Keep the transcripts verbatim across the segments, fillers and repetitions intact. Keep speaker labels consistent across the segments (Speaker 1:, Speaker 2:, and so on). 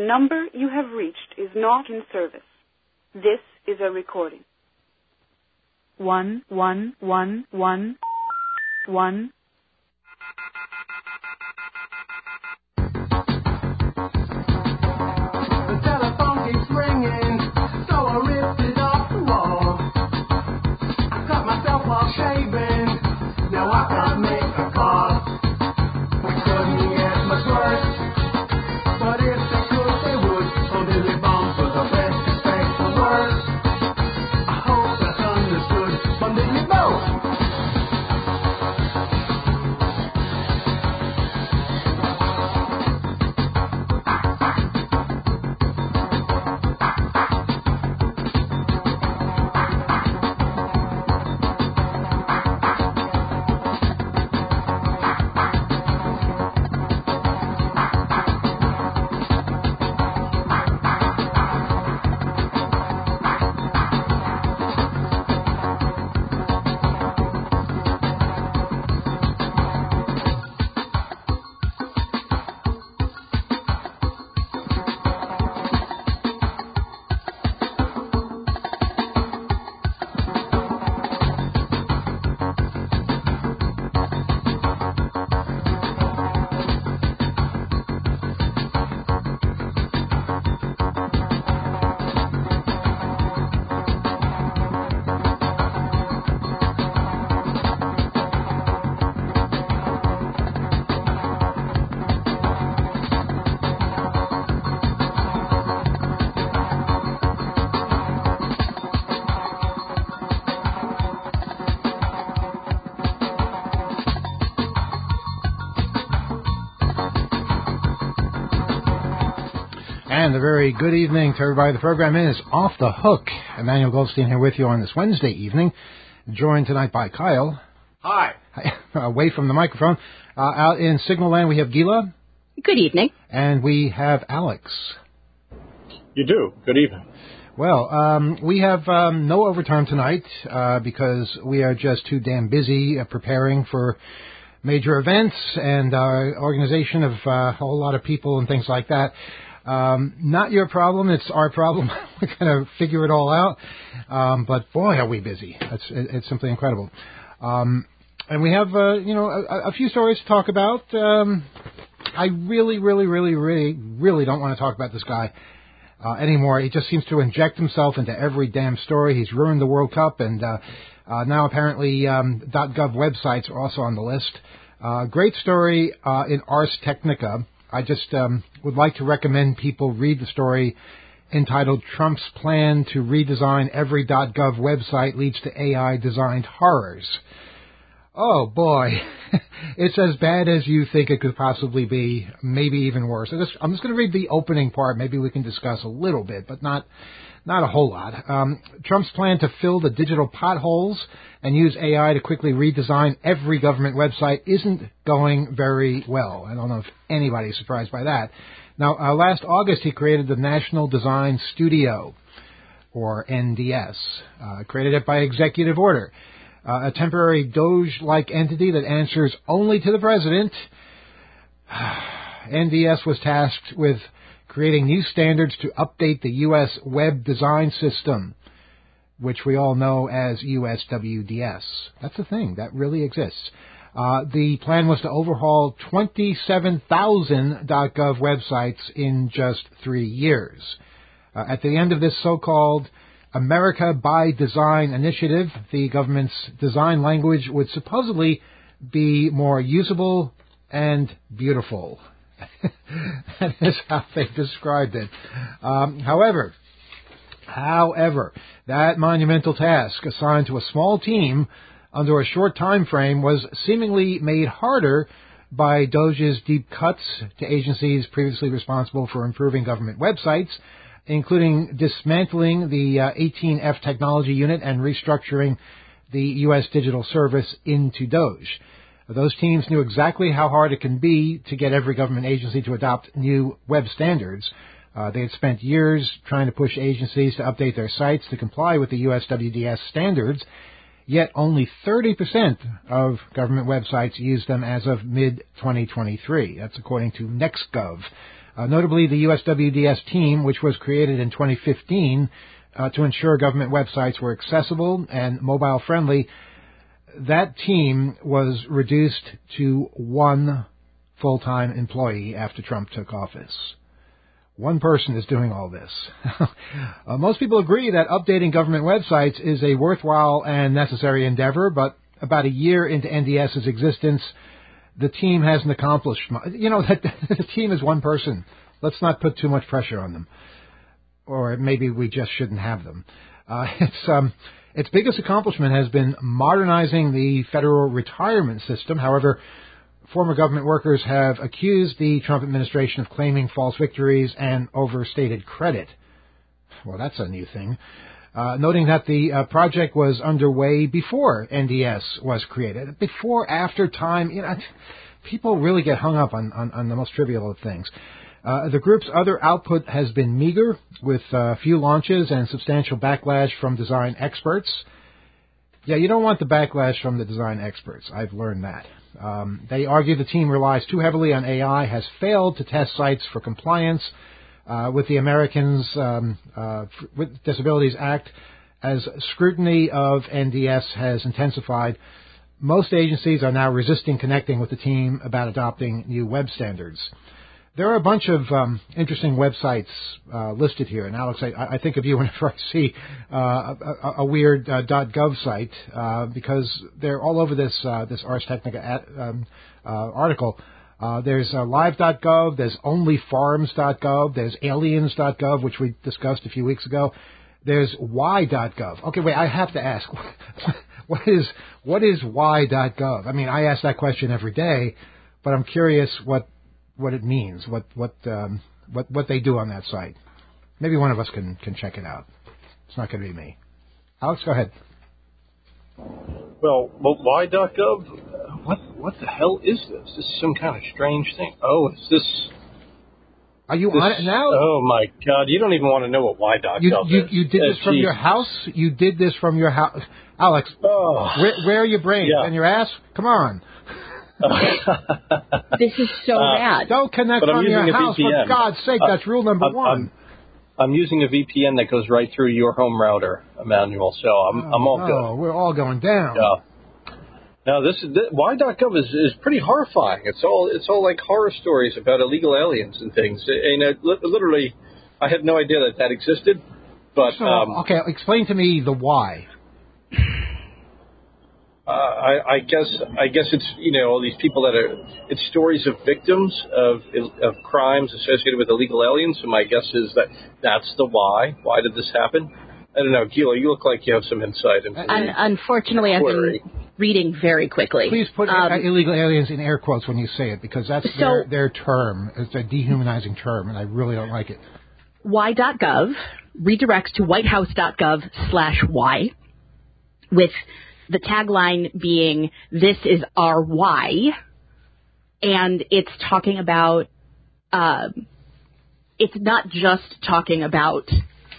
Speaker 1: number you have reached is not in service. This is a recording. One, one, one, one, one.
Speaker 2: The telephone keeps ringing, so I ripped it off the wall. I cut myself while shaving, now I can't make a call. We couldn't get much worse, but if they could, they would. Oh, Billy Bombs was the best to say the worst. I hope that's understood from Billy Bombs.
Speaker 3: And a very good evening to everybody. The program is Off the Hook. Emmanuel Goldstein here with you on this Wednesday evening, joined tonight by Kyle.
Speaker 4: Hi.
Speaker 3: Away from the microphone. Uh, out in Signal Land, we have Gila.
Speaker 5: Good evening.
Speaker 3: And we have Alex.
Speaker 4: You do. Good evening.
Speaker 3: Well, um, we have um, no overtime tonight uh, because we are just too damn busy uh, preparing for major events and uh, organization of uh, a whole lot of people and things like that. Um, not your problem, it's our problem. We're going to figure it all out. Um, but boy, are we busy. It's, it's simply incredible. Um, and we have, uh, you know, a, a few stories to talk about. Um, I really, really, really, really, really don't want to talk about this guy uh, anymore. He just seems to inject himself into every damn story. He's ruined the World Cup, and uh, uh, now apparently um, .gov websites are also on the list. Uh, great story uh, in Ars Technica. I just um, would like to recommend people read the story entitled Trump's Plan to Redesign Every .gov Website Leads to A I-Designed Horrors. Oh, boy. It's as bad as you think it could possibly be, maybe even worse. I'm just, I'm just going to read the opening part. Maybe we can discuss a little bit, but not not a whole lot. Um, Trump's plan to fill the digital potholes and use A I to quickly redesign every government website isn't going very well. I don't know if anybody's surprised by that. Now, uh, last August, he created the National Design Studio, or N D S, uh, created it by executive order. Uh, a temporary Doge-like entity that answers only to the president. N D S was tasked with creating new standards to update the U S web design system, which we all know as U S W D S. That's a thing. That really exists. Uh, the plan was to overhaul twenty-seven thousand .gov websites in just three years. Uh, at the end of this so-called America by Design initiative, the government's design language would supposedly be more usable and beautiful. That is how they described it. Um, however, however, that monumental task assigned to a small team under a short time frame was seemingly made harder by Doge's deep cuts to agencies previously responsible for improving government websites, including dismantling the uh, eighteen F technology unit and restructuring the U S Digital Service into Doge. Those teams knew exactly how hard it can be to get every government agency to adopt new web standards. Uh, they had spent years trying to push agencies to update their sites to comply with the U S W D S standards, yet only thirty percent of government websites use them as of mid twenty twenty-three. That's according to NextGov. Uh, notably, the U S W D S team, which was created in twenty fifteen uh, to ensure government websites were accessible and mobile-friendly, that team was reduced to one full-time employee after Trump took office. One person is doing all this. uh, most people agree that updating government websites is a worthwhile and necessary endeavor, but about a year into N D S's existence, the team hasn't accomplished much. You know, that the team is one person. Let's not put too much pressure on them. Or maybe we just shouldn't have them. Uh, it's, um, its biggest accomplishment has been modernizing the federal retirement system. However, former government workers have accused the Trump administration of claiming false victories and overstated credit. Well, that's a new thing. Uh, noting that the uh, project was underway before N D S was created. Before, after, time, you know, people really get hung up on, on, on the most trivial of things. Uh, the group's other output has been meager, with uh, few launches and substantial backlash from design experts. Yeah, you don't want the backlash from the design experts. I've learned that. Um, they argue the team relies too heavily on A I, has failed to test sites for compliance uh, with the Americans um, uh, with Disabilities Act. As scrutiny of N D S has intensified, most agencies are now resisting connecting with the team about adopting new web standards. There are a bunch of um, interesting websites uh, listed here. And Alex, I, I think of you whenever I see uh, a, a weird uh, .gov site uh, because they're all over this uh, this Ars Technica at, um, uh, article. Uh, there's uh, live dot gov, there's only farms dot gov, there's aliens dot gov, which we discussed a few weeks ago. There's y dot gov. Okay, wait, I have to ask, what is what is y dot gov? I mean, I ask that question every day, but I'm curious what what it means, what what um, what what they do on that site. Maybe one of us can can check it out. It's not going to be me. Alex, go ahead.
Speaker 4: Well, well y dot gov. What what the hell is this? This is some kind of strange thing. Oh, is this?
Speaker 3: Are you
Speaker 4: this,
Speaker 3: on it now?
Speaker 4: Oh my God! You don't even want to know what y dot gov
Speaker 3: you, you,
Speaker 4: is.
Speaker 3: You did this
Speaker 4: uh,
Speaker 3: from
Speaker 4: geez.
Speaker 3: your house. You did this from your house, Alex.
Speaker 4: Oh.
Speaker 3: Where, where are your brains
Speaker 4: Yeah.
Speaker 3: and your ass? Come on.
Speaker 5: This is so
Speaker 4: uh,
Speaker 5: bad.
Speaker 3: Don't connect
Speaker 4: But I'm
Speaker 3: from your
Speaker 4: using a
Speaker 3: house,
Speaker 4: V P N.
Speaker 3: for God's sake. That's rule number
Speaker 4: I'm,
Speaker 3: one.
Speaker 4: I'm, I'm using a V P N that goes right through your home router, Emmanuel. So I'm
Speaker 3: oh,
Speaker 4: I'm all
Speaker 3: no,
Speaker 4: good.
Speaker 3: We're all going down.
Speaker 4: Yeah. Now this is this, y dot gov is, is pretty horrifying. It's all it's all like horror stories about illegal aliens and things. And it, literally, I had no idea that that existed. But
Speaker 3: so,
Speaker 4: um,
Speaker 3: okay, explain to me the why.
Speaker 4: Uh, I, I guess I guess it's you know all these people that are it's stories of victims of of crimes associated with illegal aliens. So my guess is that that's the why. Why did this happen? I don't know, Gila. You look like you have some insight into
Speaker 5: Un-
Speaker 4: this.
Speaker 5: Unfortunately, I've been reading very quickly.
Speaker 3: Please put
Speaker 5: um,
Speaker 3: illegal aliens in air quotes when you say it, because that's
Speaker 5: so,
Speaker 3: their their term. It's a dehumanizing term, and I really don't like it.
Speaker 5: y dot gov redirects to whitehouse dot gov slash y, with the tagline being, "This is our why," and it's talking about, uh, it's not just talking about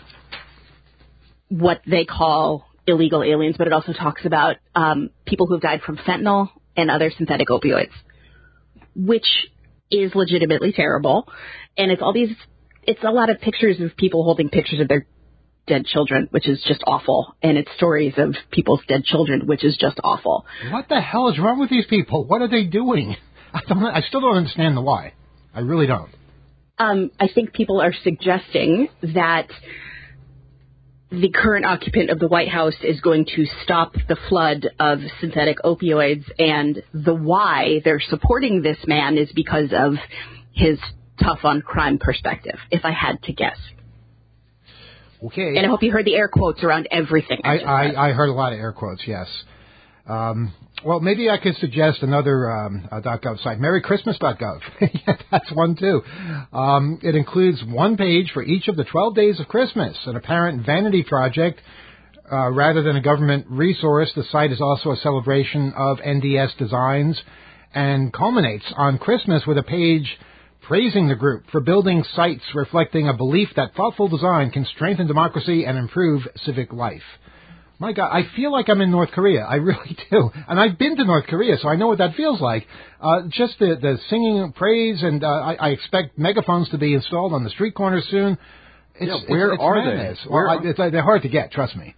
Speaker 5: what they call illegal aliens, but it also talks about um, people who have died from fentanyl and other synthetic opioids, which is legitimately terrible. And it's all these, it's a lot of pictures of people holding pictures of their dead children, which is just awful. And it's stories of people's dead children, which is just awful.
Speaker 3: What the hell is wrong with these people? What are they doing? I don't. I still don't understand the why. I really don't.
Speaker 5: Um, I think people are suggesting that the current occupant of the White House is going to stop the flood of synthetic opioids, and the why they're supporting this man is because of his tough on crime perspective, if I had to guess.
Speaker 3: Okay.
Speaker 5: And I hope you heard the air quotes around everything. I,
Speaker 3: I, I, I heard a lot of air quotes, yes. Um, well, maybe I could suggest another um, uh, .gov site, merry christmas dot gov. Yeah, that's one, too. Um, it includes one page for each of the twelve days of Christmas, an apparent vanity project. Uh, rather than a government resource, the site is also a celebration of N D S designs and culminates on Christmas with a page praising the group for building sites reflecting a belief that thoughtful design can strengthen democracy and improve civic life. My God, I feel like I'm in North Korea. I really do. And I've been to North Korea, so I know what that feels like. Uh, just the, the singing praise, and uh, I, I expect megaphones to be installed on the street corners soon. It's,
Speaker 6: yeah, where
Speaker 3: it's, it's
Speaker 6: are
Speaker 3: madness.
Speaker 6: they? Where
Speaker 3: well,
Speaker 6: are...
Speaker 3: I, it's, uh, they're hard to get, trust me.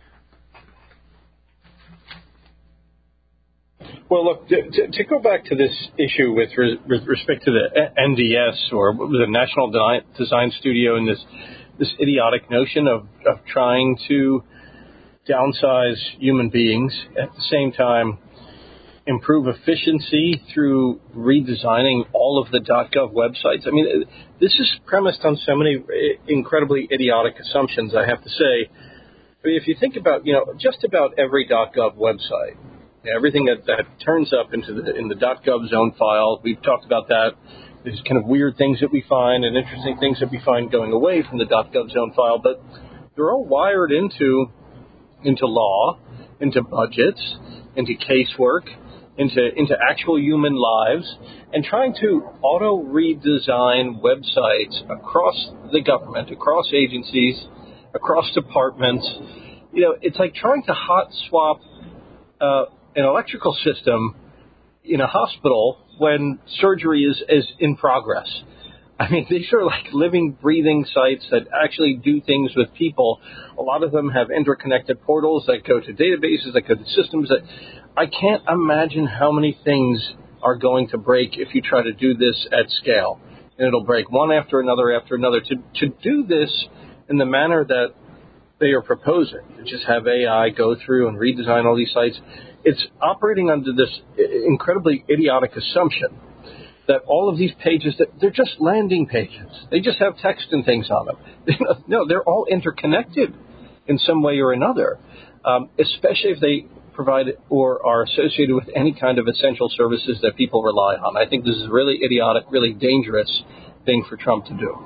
Speaker 4: Well, look, to, to, to go back to this issue with, re, with respect to the N D S, or the National Design Studio, and this this idiotic notion of, of trying to downsize human beings, at the same time improve efficiency through redesigning all of the .gov websites. I mean, this is premised on so many incredibly idiotic assumptions, I have to say. I mean, if you think about, you know, just about every .gov website, everything that, that turns up into the in the .gov zone file, we've talked about that. There's kind of weird things that we find and interesting things that we find going away from the .gov zone file, but they're all wired into into law, into budgets, into casework, into into actual human lives, and trying to auto redesign websites across the government, across agencies, across departments. You know, it's like trying to hot swap uh, an electrical system in a hospital when surgery is, is in progress. I mean, these are like living, breathing sites that actually do things with people. A lot of them have interconnected portals that go to databases, that go to systems. That I can't imagine how many things are going to break if you try to do this at scale. And it'll break one after another after another. To, to do this in the manner that they are proposing, to just have A I go through and redesign all these sites, it's operating under this incredibly idiotic assumption that all of these pages, that they're just landing pages. They just have text and things on them. No, they're all interconnected in some way or another, um, especially if they provide or are associated with any kind of essential services that people rely on. I think this is a really idiotic, really dangerous thing for Trump to do.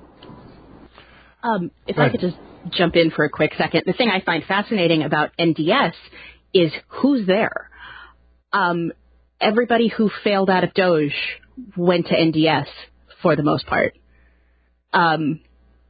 Speaker 5: Um, if I could just jump in for a quick second. The thing I find fascinating about N D S is who's there. Um, everybody who failed out of Doge went to N D S for the most part. Um,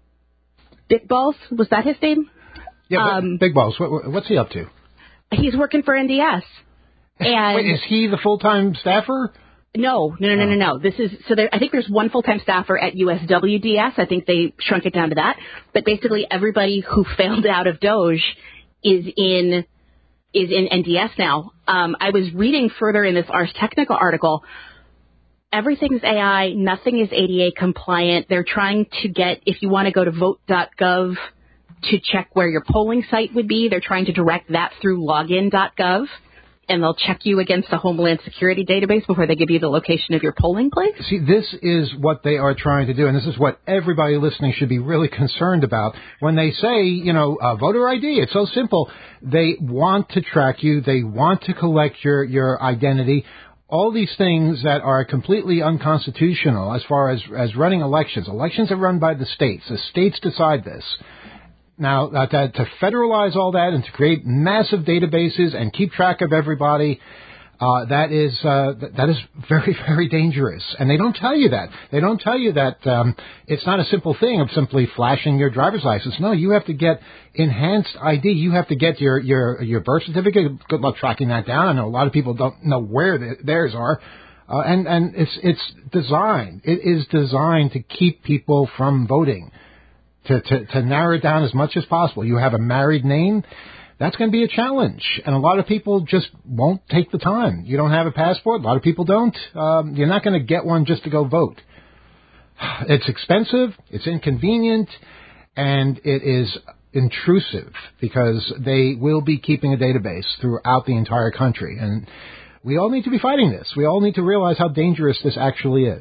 Speaker 5: Big Balls, was that his name?
Speaker 3: Yeah,
Speaker 5: um,
Speaker 3: Big Balls. What, what's he up to?
Speaker 5: He's working for N D S. And
Speaker 3: Wait, is he the full-time staffer?
Speaker 5: No, no, no, no, no, no. This is so. There, I think there's one full-time staffer at U S W D S. I think they shrunk it down to that. But basically, everybody who failed out of Doge is in is in N D S now. Um, I was reading further in this Ars Technica article. Everything's A I. Nothing is A D A compliant. They're trying to get, if you want to go to vote dot gov to check where your polling site would be, they're trying to direct that through login dot gov. And they'll check you against the Homeland Security database before they give you the location of your polling place?
Speaker 3: See, this is what they are trying to do, and this is what everybody listening should be really concerned about. When they say, you know, uh, voter I D, it's so simple. They want to track you. They want to collect your, your identity. All these things that are completely unconstitutional as far as, as running elections. Elections are run by the states. The states decide this. Now, uh, to, to federalize all that and to create massive databases and keep track of everybody, uh, that is uh, that is very, very dangerous. And they don't tell you that. They don't tell you that um, it's not a simple thing of simply flashing your driver's license. No, you have to get enhanced I D. You have to get your, your, your birth certificate. Good luck tracking that down. I know a lot of people don't know where the, theirs are. Uh, and, and it's it's designed. It is designed to keep people from voting. To, to, to narrow it down as much as possible. You have a married name, that's going to be a challenge. And a lot of people just won't take the time. You don't have a passport, a lot of people don't. Um, you're not going to get one just to go vote. It's expensive, it's inconvenient, and it is intrusive because they will be keeping a database throughout the entire country. And we all need to be fighting this. We all need to realize how dangerous this actually is.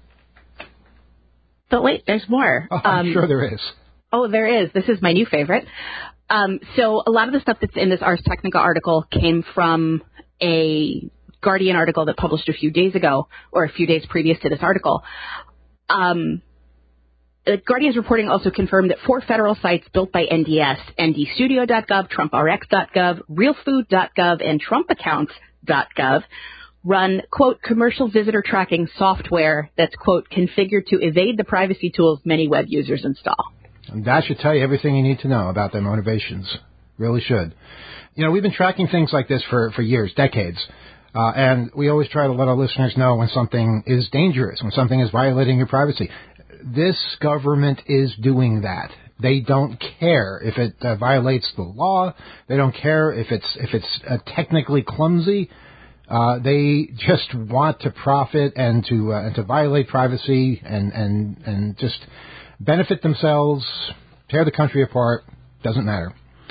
Speaker 5: But wait, there's more.
Speaker 3: Oh, I'm
Speaker 5: um,
Speaker 3: sure there is.
Speaker 5: Oh, there is. This is my new favorite. Um, so a lot of the stuff that's in this Ars Technica article came from a Guardian article that published a few days ago, or a few days previous to this article. Um, the Guardian's reporting also confirmed that four federal sites built by N D S, N D studio dot gov, Trump R X dot gov, real food dot gov, and Trump accounts dot gov run, quote, commercial visitor tracking software that's, quote, configured to evade the privacy tools many web users install.
Speaker 3: And that should tell you everything you need to know about their motivations. Really should. You know, we've been tracking things like this for, for years, decades. Uh, and we always try to let our listeners know when something is dangerous, when something is violating your privacy. This government is doing that. They don't care if it uh, violates the law. They don't care if it's if it's uh, technically clumsy. Uh, they just want to profit and to uh, and to violate privacy and, and and just benefit themselves, tear the country apart. Doesn't matter.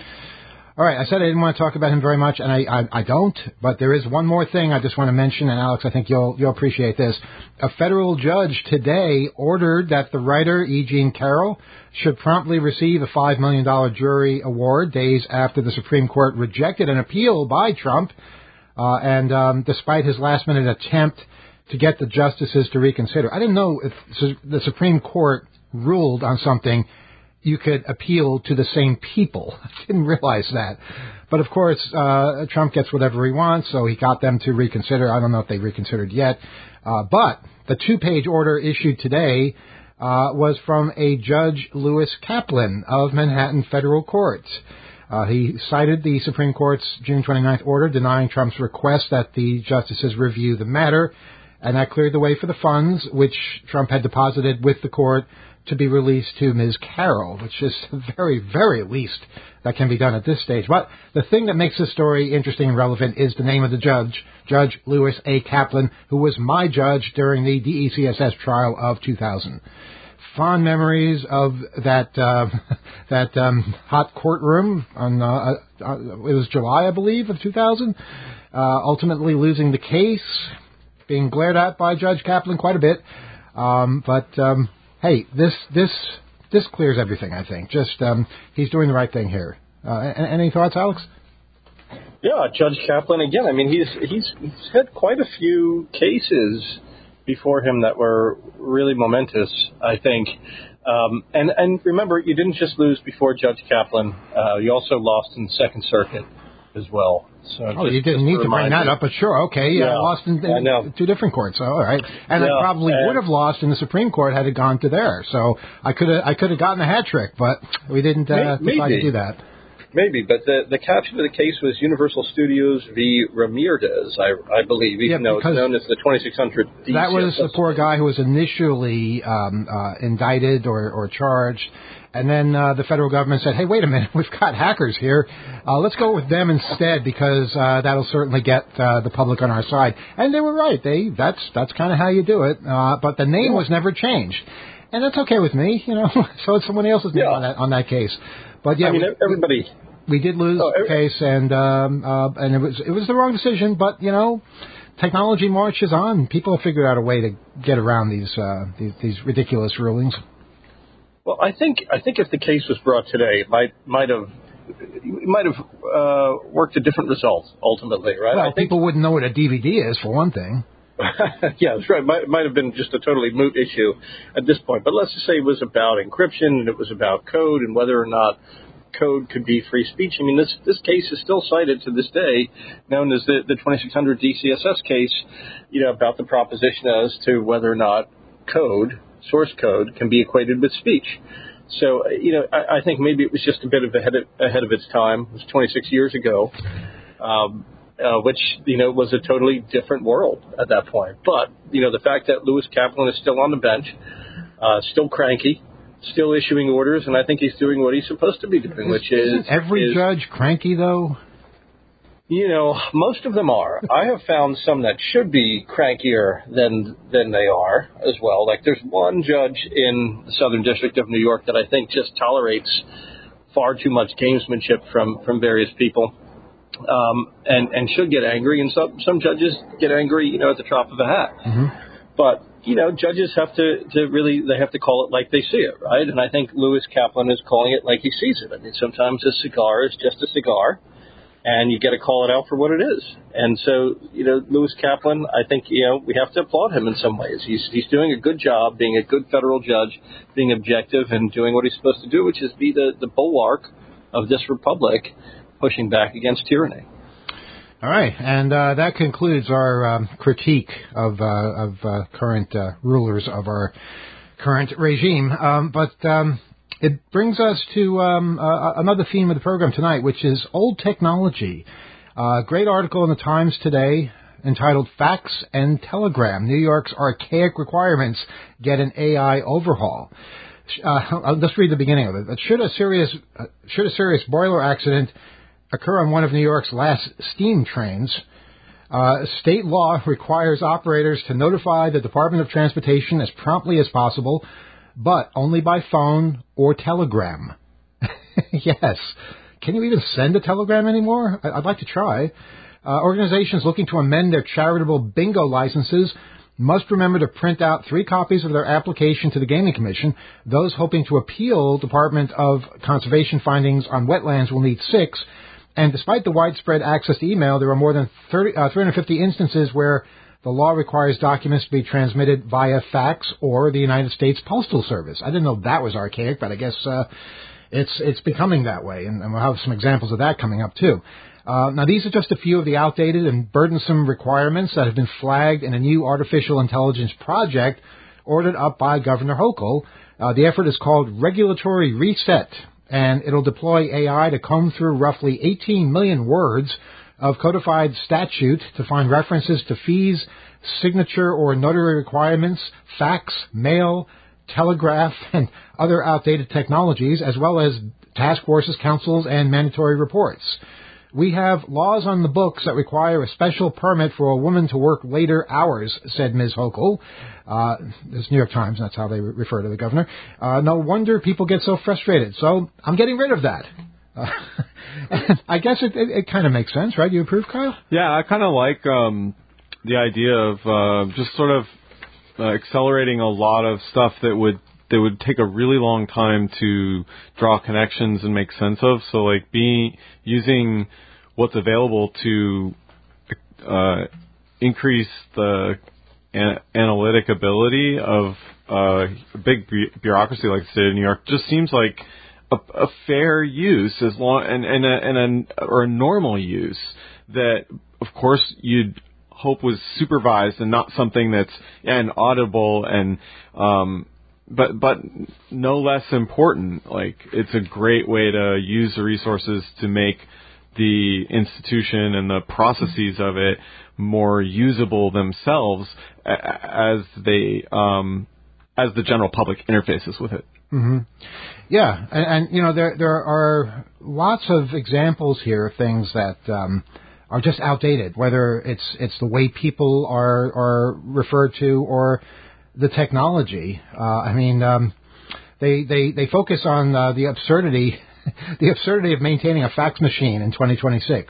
Speaker 3: All right, I said I didn't want to talk about him very much, and I, I, I don't, but there is one more thing I just want to mention, and Alex, I think you'll you'll appreciate this. A federal judge today ordered that the writer, E. Jean Carroll, should promptly receive a five million dollars jury award days after the Supreme Court rejected an appeal by Trump, uh, and um, despite his last-minute attempt to get the justices to reconsider. I didn't know if the Supreme Court ruled on something you could appeal to the same people. I didn't realize that. But, of course, uh, Trump gets whatever he wants, so he got them to reconsider. I don't know if they reconsidered yet. Uh, but the two-page order issued today uh, was from a Judge Lewis Kaplan of Manhattan Federal Court. Uh, he cited the Supreme Court's June twenty-ninth order denying Trump's request that the justices review the matter, and that cleared the way for the funds, which Trump had deposited with the court, to be released to Miz Carroll, which is the very, very least that can be done at this stage. But the thing that makes this story interesting and relevant is the name of the judge, Judge Lewis A. Kaplan, who was my judge during the D E C S S trial of two thousand. Fond memories of that uh, that um, hot courtroom on uh, uh, it was July, I believe, of two thousand. Uh, ultimately losing the case, being glared at by Judge Kaplan quite a bit, um, but. Um, Hey, this this this clears everything, I think. Just um, he's doing the right thing here. Uh, any thoughts, Alex?
Speaker 4: Yeah, Judge Kaplan again. I mean, he's he's he's had quite a few cases before him that were really momentous, I think. Um, and and remember, you didn't just lose before Judge Kaplan. Uh, you also lost in the Second Circuit as well. So
Speaker 3: oh,
Speaker 4: just,
Speaker 3: you didn't need to bring that up, but sure, okay. Yeah,
Speaker 4: yeah,
Speaker 3: I lost in, in two different courts. So, all right, and
Speaker 4: yeah,
Speaker 3: I probably
Speaker 4: and,
Speaker 3: would have lost in the Supreme Court had it gone to there. So I could have I could have gotten a hat trick, but we didn't uh,
Speaker 4: maybe,
Speaker 3: decide to do that.
Speaker 4: Maybe, but the the caption of the case was Universal Studios v. Ramirez, I, I believe, even
Speaker 3: yeah,
Speaker 4: though it's known as the twenty-six hundred.
Speaker 3: That was the poor guy who was initially um, uh, indicted or, or charged. And then uh, the federal government said, hey, wait a minute, we've got hackers here. Uh, let's go with them instead because uh, that'll certainly get uh, the public on our side. And they were right. They That's that's kind of how you do it. Uh, but the name was never changed. And that's okay with me, you know. So it's someone else's name yeah. on that on that case. But yeah,
Speaker 4: I mean,
Speaker 3: we,
Speaker 4: everybody.
Speaker 3: We did lose oh, every, the case, and um, uh, and it was it was the wrong decision. But you know, technology marches on. People have figured out a way to get around these uh, these, these ridiculous rulings.
Speaker 4: Well, I think I think if the case was brought today, it might might have might have uh, worked a different result ultimately, right?
Speaker 3: Well,
Speaker 4: I think
Speaker 3: people wouldn't know what a D V D is for one thing.
Speaker 4: Yeah, that's right. Might might have been just a totally moot issue at this point. But let's just say it was about encryption and it was about code and whether or not code could be free speech. I mean, this this case is still cited to this day, known as the the twenty-six hundred D C S S case, you know, about the proposition as to whether or not code, source code, can be equated with speech. So, you know, I, I think maybe it was just a bit of ahead of, ahead of its time. It was twenty-six years ago, um, uh, which, you know, was a totally different world at that point. But, you know, the fact that Lewis Kaplan is still on the bench, uh, still cranky, still issuing orders, and I think he's doing what he's supposed to be doing, which is...
Speaker 3: Isn't every
Speaker 4: is,
Speaker 3: judge cranky, though?
Speaker 4: You know, most of them are. I have found some that should be crankier than than they are as well. Like there's one judge in the Southern District of New York that I think just tolerates far too much gamesmanship from, from various people, um, and, and should get angry. And some, some judges get angry, you know, at the drop of a hat.
Speaker 3: Mm-hmm.
Speaker 4: But, you know, judges have to, to really, they have to call it like they see it, right? And I think Lewis Kaplan is calling it like he sees it. I mean, sometimes a cigar is just a cigar. And you got to call it out for what it is. And so, you know, Lewis Kaplan, I think, you know, we have to applaud him in some ways. He's he's doing a good job, being a good federal judge, being objective, and doing what he's supposed to do, which is be the, the bulwark of this republic, pushing back against tyranny.
Speaker 3: All right, and uh, that concludes our um, critique of uh, of uh, current uh, rulers of our current regime. Um, but um, it brings us to um, uh, another theme of the program tonight, which is old technology. A uh, great article in the Times today entitled Fax and Telegram, New York's Archaic Requirements Get an A I Overhaul. Uh, I'll just read the beginning of it. Should a serious, uh, should a serious boiler accident occur on one of New York's last steam trains, uh, state law requires operators to notify the Department of Transportation as promptly as possible, but only by phone or telegram. Yes. Can you even send a telegram anymore? I'd like to try. Uh, organizations looking to amend their charitable bingo licenses must remember to print out three copies of their application to the Gaming Commission. Those hoping to appeal Department of Conservation findings on wetlands will need six. And despite the widespread access to email, there are more than thirty, uh, three hundred fifty instances where the law requires documents to be transmitted via fax or the United States Postal Service. I didn't know that was archaic, but I guess uh, it's it's becoming that way, and, and we'll have some examples of that coming up too. Uh, now, these are just a few of the outdated and burdensome requirements that have been flagged in a new artificial intelligence project ordered up by Governor Hochul. Uh, the effort is called Regulatory Reset, and it'll deploy A I to comb through roughly eighteen million words of codified statute to find references to fees, signature or notary requirements, fax, mail, telegraph, and other outdated technologies, as well as task forces, councils, and mandatory reports. We have laws on the books that require a special permit for a woman to work later hours, said Miz Hochul. Uh, this New York Times, that's how they re- refer to the governor. Uh, no wonder people get so frustrated. So I'm getting rid of that. Uh, I guess it, it, it kind of makes sense, right? You approve, Kyle?
Speaker 6: Yeah, I kind of like um, the idea of uh, just sort of uh, accelerating a lot of stuff that would that would take a really long time to draw connections and make sense of. So, like, being using what's available to uh, increase the an- analytic ability of uh, a big bu- bureaucracy like the state of New York just seems like a, a fair use, as long and and a, and a or a normal use that, of course, you'd hope was supervised and not something that's inaudible and um, but but no less important. Like, it's a great way to use the resources to make the institution and the processes of it more usable themselves as they um, as the general public interfaces with it.
Speaker 3: Mm-hmm. Yeah, and, and you know there there are lots of examples here of things that um, are just outdated. Whether it's it's the way people are are referred to or the technology. Uh, I mean, um, they they they focus on uh, the absurdity. The absurdity of maintaining a fax machine in twenty twenty-six.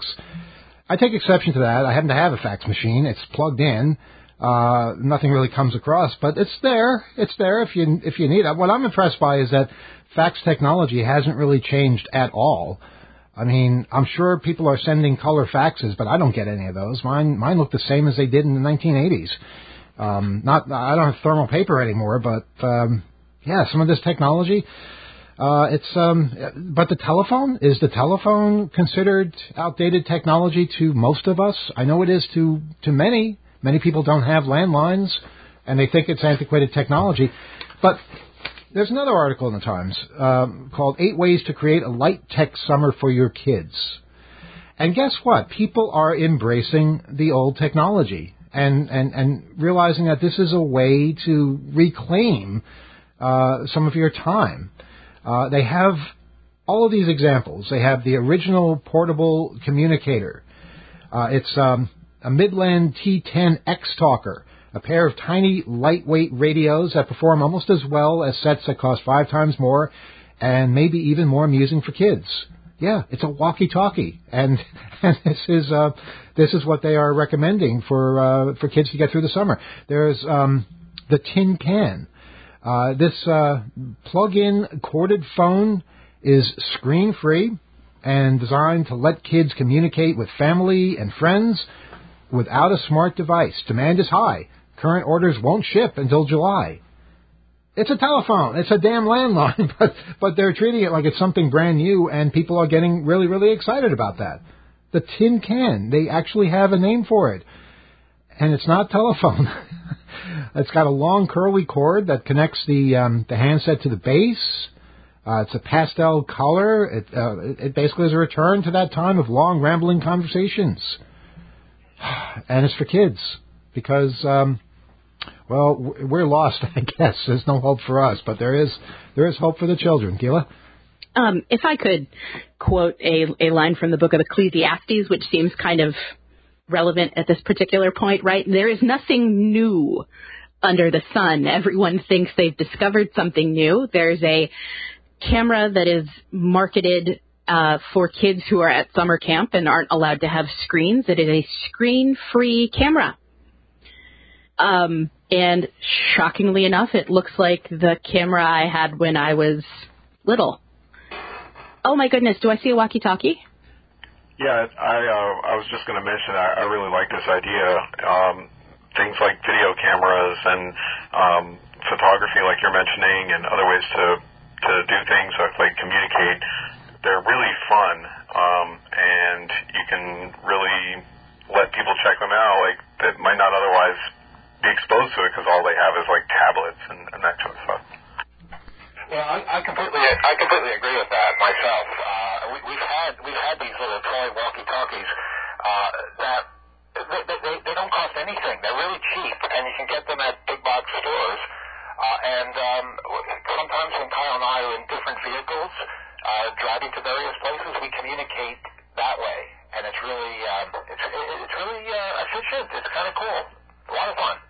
Speaker 3: I take exception to that. I happen to have a fax machine. It's plugged in. Uh, nothing really comes across, but it's there. It's there if you if you need it. What I'm impressed by is that fax technology hasn't really changed at all. I mean, I'm sure people are sending color faxes, but I don't get any of those. Mine mine look the same as they did in the nineteen eighties. Um, not I don't have thermal paper anymore, but um, yeah, some of this technology. Uh, it's, um, but the telephone, is the telephone considered outdated technology to most of us? I know it is to, to many. Many people don't have landlines and they think it's antiquated technology. But there's another article in the Times, um, called Eight Ways to Create a Light Tech Summer for Your Kids. And guess what? People are embracing the old technology and, and, and realizing that this is a way to reclaim, uh, some of your time. Uh, they have all of these examples. They have the original portable communicator. Uh, it's um, a Midland T ten X-Talker, a pair of tiny, lightweight radios that perform almost as well as sets that cost five times more and maybe even more amusing for kids. Yeah, it's a walkie-talkie, and, and this is uh, this is what they are recommending for uh, for kids to get through the summer. There's um, the Tin Can. Uh, this uh, plug-in corded phone is screen-free and designed to let kids communicate with family and friends without a smart device. Demand is high. Current orders won't ship until July. It's a telephone. It's a damn landline, but but they're treating it like it's something brand new, and people are getting really, really excited about that. The Tin Can. They actually have a name for it. And it's not telephone. It's got a long curly cord that connects the um, the handset to the base. Uh, it's a pastel color. It, uh, it, it basically is a return to that time of long, rambling conversations. And it's for kids because, um, well, we're lost, I guess. There's no hope for us, but there is there is hope for the children. Gila?
Speaker 5: Um, if I could quote a, a line from the book of Ecclesiastes, which seems kind of relevant at this particular point, right? There is nothing new under the sun. Everyone thinks they've discovered something new. There's a camera that is marketed uh, for kids who are at summer camp and aren't allowed to have screens. It is a screen-free camera. Um, and shockingly enough, it looks like the camera I had when I was little. Oh, my goodness. Do I see a walkie-talkie?
Speaker 7: Yeah, I uh, I was just going to mention I, I really like this idea. Um, things like video cameras and um, photography, like you're mentioning, and other ways to to do things like, like communicate. They're really fun, um, and you can really let people check them out, like that might not otherwise be exposed to it because all they have is like tablets and, and that sort of stuff.
Speaker 8: Yeah, I, I completely, I completely agree with that myself. Uh, we, we've had, we've had these little toy walkie-talkies uh, that they, they, they don't cost anything. They're really cheap, and you can get them at big box stores. Uh, and um, sometimes when Kyle and I are in different vehicles, uh, driving to various places, we communicate that way, and it's really, um, it's, it's really uh, efficient. It's kind of cool. A lot of fun.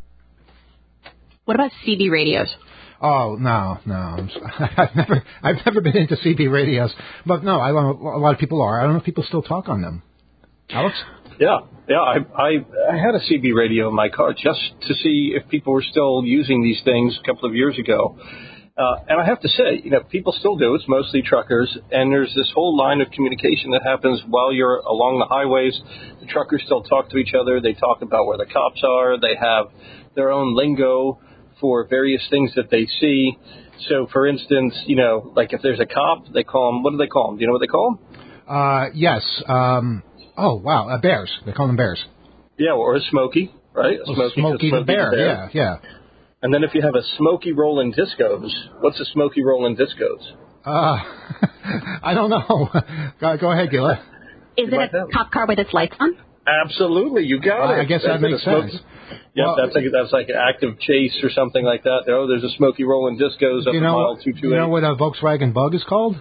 Speaker 5: What about C B radios?
Speaker 3: Oh no, no! I've never, I've never been into C B radios, but no, I don't know, a lot of people are. I don't know if people still talk on them. Alex?
Speaker 4: Yeah, yeah. I, I, I had a C B radio in my car just to see if people were still using these things a couple of years ago. Uh, and I have to say, you know, people still do. It's mostly truckers, and there's this whole line of communication that happens while you're along the highways. The truckers still talk to each other. They talk about where the cops are. They have their own lingo for various things that they see. So, for instance, you know, like if there's a cop, they call them, what do they call them? Do you know what they call them?
Speaker 3: Uh, yes. Um, oh, wow, uh, bears. They call them bears.
Speaker 4: Yeah, or a Smokey, right? A
Speaker 3: well,
Speaker 4: Smokey,
Speaker 3: Smokey,
Speaker 4: a Smokey
Speaker 3: the bear,
Speaker 4: the bear,
Speaker 3: yeah, yeah.
Speaker 4: And then if you have a Smokey Rolling Discos, what's a Smokey Rolling Discos?
Speaker 3: Uh, I don't know. go, go ahead, Gila.
Speaker 5: Is
Speaker 4: You
Speaker 5: it a
Speaker 4: have.
Speaker 5: cop car with its lights on?
Speaker 4: Absolutely, you got
Speaker 3: Uh,
Speaker 4: it.
Speaker 3: I guess
Speaker 4: That's
Speaker 3: that
Speaker 4: it,
Speaker 3: makes
Speaker 4: a Smokey-
Speaker 3: sense.
Speaker 4: Yeah,
Speaker 3: Well,
Speaker 4: that's like that's like an active chase or something like that. Oh, there's a Smokey Rolling Discos up
Speaker 3: you
Speaker 4: at
Speaker 3: know,
Speaker 4: mile two two eight.
Speaker 3: you know what a Volkswagen Bug is called?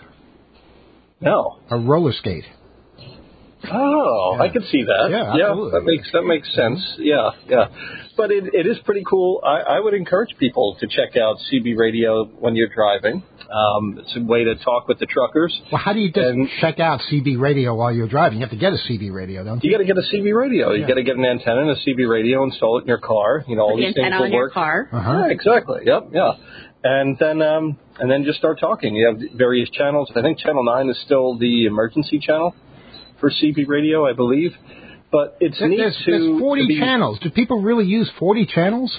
Speaker 4: No.
Speaker 3: A roller skate.
Speaker 4: Oh,
Speaker 3: Yeah.
Speaker 4: I can see that.
Speaker 3: Yeah,
Speaker 4: yeah,
Speaker 3: absolutely.
Speaker 4: that makes that makes sense. Yeah, yeah. But it it is pretty cool. I, I would encourage people to check out C B radio when you're driving. Um, it's a way to talk with the truckers.
Speaker 3: Well, how do you just
Speaker 4: And-
Speaker 3: check out C B radio while you're driving? You have to get a C B radio, don't you?
Speaker 4: You got to get a C B radio. You
Speaker 3: Yeah.
Speaker 4: got to get an antenna and a C B radio, install it in your car. You know, all
Speaker 5: Put the
Speaker 4: these things
Speaker 5: antenna
Speaker 4: will
Speaker 5: on your
Speaker 4: work.
Speaker 5: car.
Speaker 3: Uh-huh.
Speaker 4: Yeah, exactly. Yep, yeah. And then um, and then just start talking. You have various channels. I think Channel nine is still the emergency channel for C B radio, I believe. But it's
Speaker 3: There-
Speaker 4: neat
Speaker 3: There's,
Speaker 4: to
Speaker 3: there's forty
Speaker 4: to be,
Speaker 3: channels. Do people really use forty channels?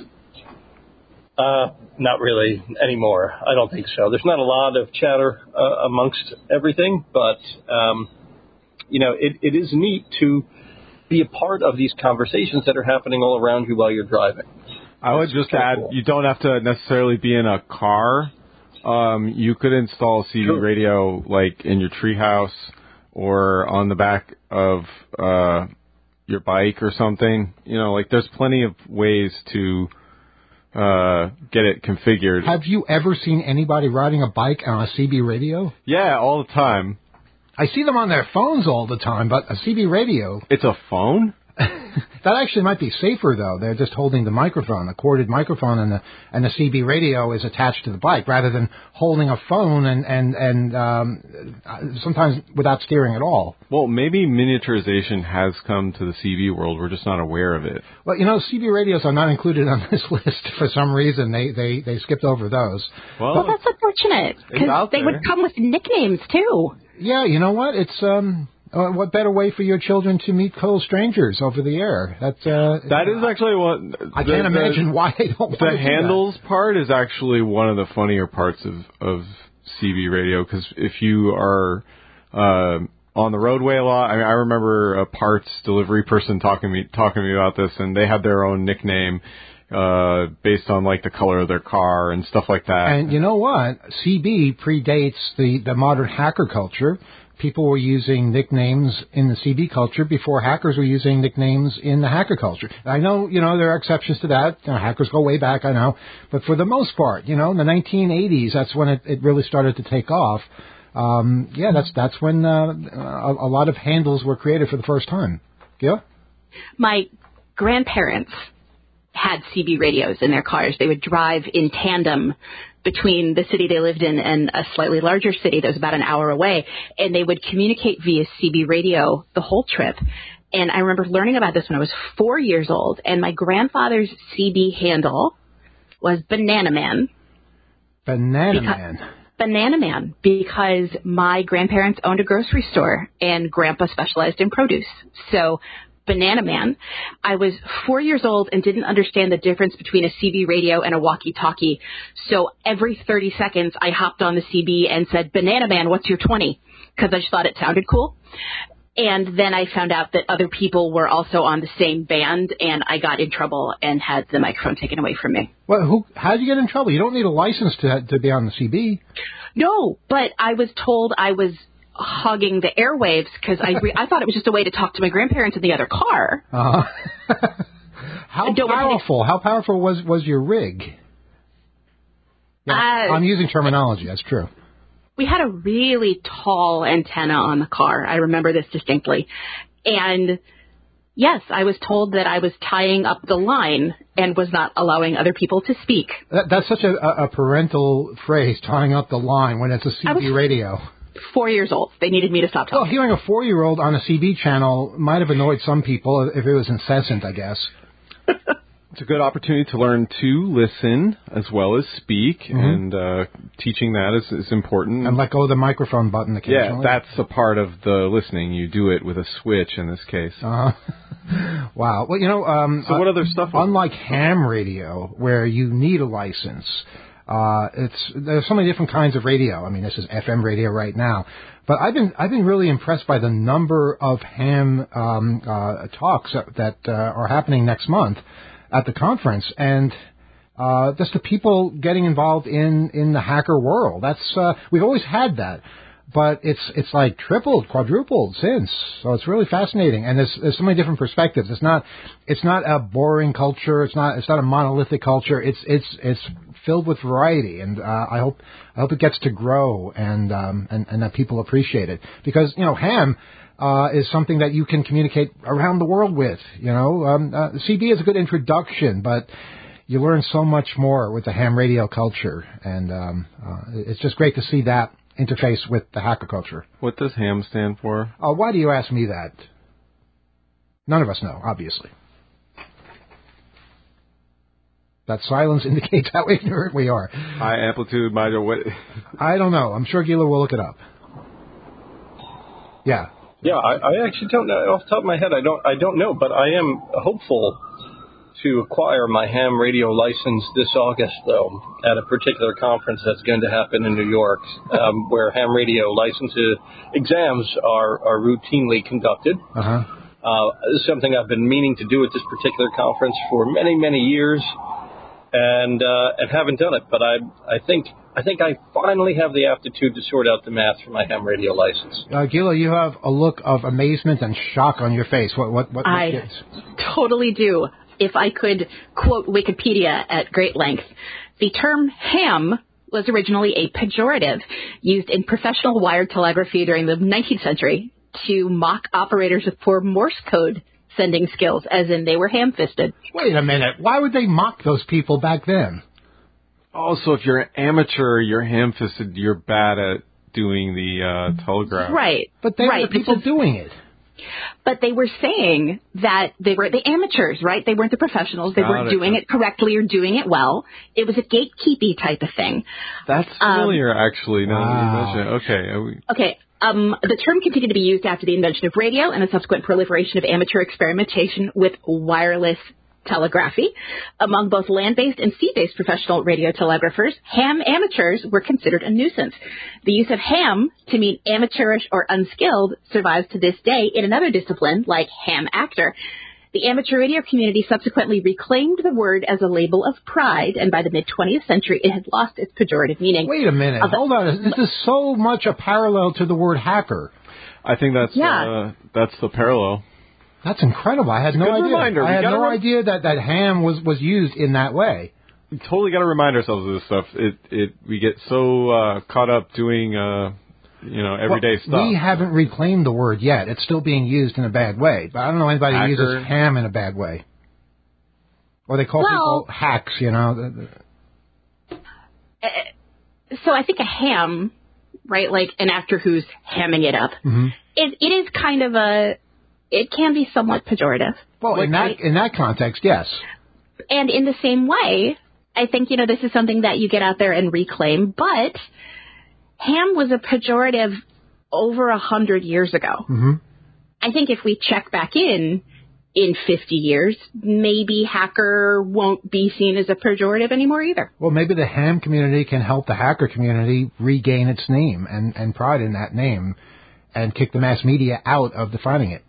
Speaker 4: Uh, not really anymore. I don't think so. There's not a lot of chatter uh, amongst everything, but um, you know, it, it is neat to be a part of these conversations that are happening all around you while you're driving.
Speaker 6: I would
Speaker 4: That's
Speaker 6: just
Speaker 4: kinda
Speaker 6: add,
Speaker 4: cool.
Speaker 6: you don't have to necessarily be in a car. Um, you could install C B
Speaker 4: Sure.
Speaker 6: radio like in your treehouse or on the back of uh, your bike or something. You know, like there's plenty of ways to uh, get it configured.
Speaker 3: Have you ever seen anybody riding a bike on a C B radio?
Speaker 6: Yeah, all the time.
Speaker 3: I see them on their phones all the time, but a C B radio,
Speaker 6: It's a phone?
Speaker 3: that actually might be safer, though. They're just holding the microphone, a corded microphone, and the and the C B radio is attached to the bike, rather than holding a phone and and and um, sometimes without steering at all.
Speaker 6: Well, maybe miniaturization has come to the C B world. We're just not aware of it.
Speaker 3: Well, you know, C B radios are not included on this list for some reason. They they they skipped over those.
Speaker 6: Well,
Speaker 5: Well, that's unfortunate
Speaker 6: It's
Speaker 5: because
Speaker 6: out
Speaker 5: they
Speaker 6: there.
Speaker 5: would come with nicknames too.
Speaker 3: Yeah, you know what? It's um. Uh, what better way for your children to meet total strangers over the air? That's uh,
Speaker 6: that is actually what
Speaker 3: I
Speaker 6: the-
Speaker 3: can't
Speaker 6: the-
Speaker 3: imagine why they don't. want to
Speaker 6: The
Speaker 3: do
Speaker 6: handles part is actually one of the funnier parts of, of C B radio, because if you are uh, on the roadway a lot, I mean, I remember a parts delivery person talking to me talking to me about this, and they had their own nickname, uh, based on like the color of their car and stuff like that.
Speaker 3: And you know what? C B predates the, the modern hacker culture. People were using nicknames in the C B culture before hackers were using nicknames in the hacker culture. I know, you know, there are exceptions to that. You know, hackers go way back, I know. But for the most part, you know, in the nineteen eighties, that's when it, it really started to take off. Um, yeah, that's that's when uh, a, a lot of handles were created for the first time. Yeah?
Speaker 5: My grandparents had C B radios in their cars. They would drive in tandem between the city they lived in and a slightly larger city that was about an hour away, and they would communicate via C B radio the whole trip. And I remember learning about this when I was four years old, and my grandfather's C B handle was Banana Man.
Speaker 3: Banana
Speaker 5: Because-
Speaker 3: Man.
Speaker 5: Banana Man, because my grandparents owned a grocery store and Grandpa specialized in produce. So Banana Man. I was four years old and didn't understand the difference between a C B radio and a walkie-talkie. So every thirty seconds, I hopped on the C B and said, Banana Man, what's your twenty? Because I just thought it sounded cool. And then I found out that other people were also on the same band, and I got in trouble and had the microphone taken away from me.
Speaker 3: Well, who? How did you get in trouble? You don't need a license to to be on the C B.
Speaker 5: No, but I was told I was hogging the airwaves because I re- I thought it was just a way to talk to my grandparents in the other car.
Speaker 3: Uh-huh. How powerful? How powerful was was your rig? Yeah,
Speaker 5: Uh,
Speaker 3: I'm using terminology. That's true.
Speaker 5: We had a really tall antenna on the car. I remember this distinctly. And yes, I was told that I was tying up the line and was not allowing other people to speak.
Speaker 3: That, that's such a, a parental phrase, tying up the line, when it's a C B radio.
Speaker 5: Four years old. They needed me to stop talking.
Speaker 3: Well, hearing a four-year-old on a C B channel might have annoyed some people if it was incessant, I guess.
Speaker 6: It's a good opportunity to learn to listen as well as speak,
Speaker 3: Mm-hmm.
Speaker 6: and uh, teaching that is, is important.
Speaker 3: And let go of the microphone button occasionally.
Speaker 6: Yeah, that's a part of the listening. You do it with a switch in this case.
Speaker 3: Uh-huh. Wow. Well, you know, um,
Speaker 6: so what other stuff?
Speaker 3: Unlike ham radio, where you need a license, uh, it's there's so many different kinds of radio. I mean, this is F M radio right now, but I've been I've been really impressed by the number of ham um, uh, talks that, that uh, are happening next month at the conference, and uh, just the people getting involved in, in the hacker world. That's uh, we've always had that, but it's it's like tripled, quadrupled since. So it's really fascinating, and there's there's so many different perspectives. It's not it's not a boring culture. It's not it's not a monolithic culture. It's it's it's filled with variety, and uh, I hope I hope it gets to grow, and um and, and that people appreciate it, because you know ham. Uh, is something that you can communicate around the world with. You know, um, uh, C B is a good introduction, but you learn so much more with the ham radio culture, and um, uh, it's just great to see that interface with the hacker culture.
Speaker 6: What does ham stand for?
Speaker 3: Uh, why do you ask me that? None of us know, obviously. That silence indicates how ignorant we are.
Speaker 6: High amplitude, minor. What?
Speaker 3: I don't know. I'm sure Gila will look it up. Yeah.
Speaker 4: Yeah, I, I actually don't know. Off the top of my head, I don't I don't know, but I am hopeful to acquire my ham radio license this August, though, at a particular conference that's going to happen in New York, um, where ham radio license exams are, are routinely conducted.
Speaker 3: Uh-huh.
Speaker 4: Uh, this is something I've been meaning to do at this particular conference for many, many years, and uh, and haven't done it. But I I think I think I finally have the aptitude to sort out the math for my ham radio license.
Speaker 3: Uh, Gila, you have a look of amazement and shock on your face. What what what? what
Speaker 5: I
Speaker 3: is?
Speaker 5: totally do. If I could quote Wikipedia at great length, the term ham was originally a pejorative used in professional wired telegraphy during the nineteenth century to mock operators with poor Morse code sending skills, as in they were ham-fisted.
Speaker 3: Wait a minute. Why would they mock those people back then?
Speaker 6: Also, if you're an amateur, you're ham-fisted, you're bad at doing the uh, telegraph.
Speaker 5: Right.
Speaker 3: But they
Speaker 5: right.
Speaker 3: were the people
Speaker 5: because,
Speaker 3: doing it.
Speaker 5: But they were saying that they were the amateurs, right? They weren't the professionals. They
Speaker 6: Got
Speaker 5: weren't
Speaker 6: it.
Speaker 5: doing it correctly or doing it well. It was a gatekeepy type of thing.
Speaker 6: That's familiar, um, actually, now
Speaker 3: wow.
Speaker 6: that you mention it. Okay. Are we...
Speaker 5: Okay. Um, the term continued to be used after the invention of radio and the subsequent proliferation of amateur experimentation with wireless telegraphy. Among both land-based and sea-based professional radio telegraphers, ham amateurs were considered a nuisance. The use of ham to mean amateurish or unskilled survives to this day in another discipline like ham actor. The amateur radio community subsequently reclaimed the word as a label of pride, and by the mid-twentieth century, it had lost its pejorative meaning.
Speaker 3: Wait a minute.
Speaker 5: The,
Speaker 3: Hold on. This is so much a parallel to the word hacker.
Speaker 6: I think that's
Speaker 5: yeah.
Speaker 6: uh, that's the parallel.
Speaker 3: That's incredible. I had no
Speaker 6: Good
Speaker 3: idea.
Speaker 6: reminder.
Speaker 3: I
Speaker 6: We
Speaker 3: had
Speaker 6: gotta
Speaker 3: no
Speaker 6: rem-
Speaker 3: idea that, that ham was, was used in that way.
Speaker 6: We totally got to remind ourselves of this stuff. It it we get so uh, caught up doing uh, you know everyday
Speaker 3: well,
Speaker 6: stuff.
Speaker 3: We haven't reclaimed the word yet. It's still being used in a bad way. But I don't know anybody
Speaker 6: Hacker.
Speaker 3: who uses ham in a bad way. Or they call
Speaker 5: well,
Speaker 3: people hacks, you know.
Speaker 5: Uh, so I think a ham, right, like an actor who's hamming it up,
Speaker 3: Mm-hmm.
Speaker 5: it, it is kind of a, it can be somewhat pejorative.
Speaker 3: Well, in that
Speaker 5: right?
Speaker 3: in that context, yes.
Speaker 5: And in the same way, I think, you know, this is something that you get out there and reclaim, but ham was a pejorative over a hundred years ago.
Speaker 3: Mm-hmm.
Speaker 5: I think if we check back in, in fifty years, maybe hacker won't be seen as a pejorative anymore either.
Speaker 3: Well, maybe the ham community can help the hacker community regain its name and, and pride in that name and kick the mass media out of defining it.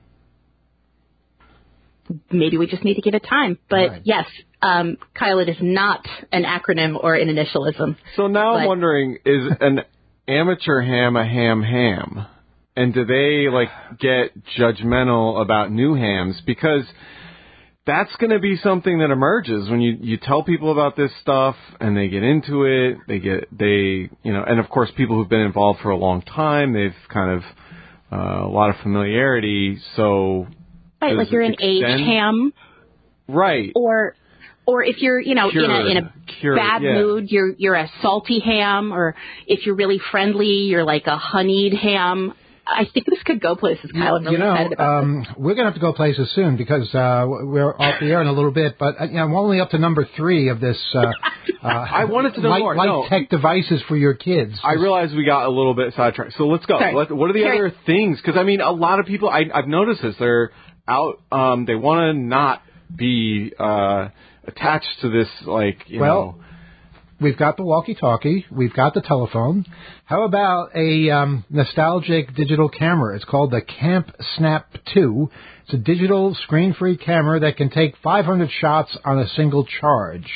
Speaker 5: Maybe we just need to give it time. But
Speaker 3: Right.
Speaker 5: yes, um, Kyle, it is not an acronym or an initialism.
Speaker 6: So now
Speaker 5: But-
Speaker 6: I'm wondering, is an amateur ham a ham ham? And do they, like, get judgmental about new hams? Because that's going to be something that emerges when you, you tell people about this stuff and they get into it. They get, they, you know, and of course people who've been involved for a long time, they've kind of, uh, a lot of familiarity. So,
Speaker 5: Right,
Speaker 6: does
Speaker 5: like you're
Speaker 6: it
Speaker 5: an aged
Speaker 6: extend-
Speaker 5: ham.
Speaker 6: Right.
Speaker 5: Or or if you're, you know, in a in a
Speaker 6: Cured,
Speaker 5: bad
Speaker 6: yeah.
Speaker 5: mood, you're you're a salty ham, or if you're really friendly, you're like a honeyed ham. I think this could go places, Kyle. I'm really
Speaker 3: you know,
Speaker 5: excited about
Speaker 3: um,
Speaker 5: this.
Speaker 3: we're going to have to go places soon because uh, we're off the air in a little bit. But uh, you know, I'm only up to number three of this. Uh, uh,
Speaker 6: I wanted to know
Speaker 3: light,
Speaker 6: more.
Speaker 3: light
Speaker 6: No.
Speaker 3: tech devices for your kids.
Speaker 6: I realize we got a little bit sidetracked, so let's go.
Speaker 5: Sorry.
Speaker 6: Let, what are the
Speaker 5: Carry-
Speaker 6: other things? Because I mean, a lot of people, I, I've noticed this. They're out. Um, they want to not be uh, attached to this, like you
Speaker 3: Well,
Speaker 6: know.
Speaker 3: We've got the walkie-talkie. We've got the telephone. How about a um, nostalgic digital camera? It's called the Camp Snap two. It's a digital screen-free camera that can take five hundred shots on a single charge.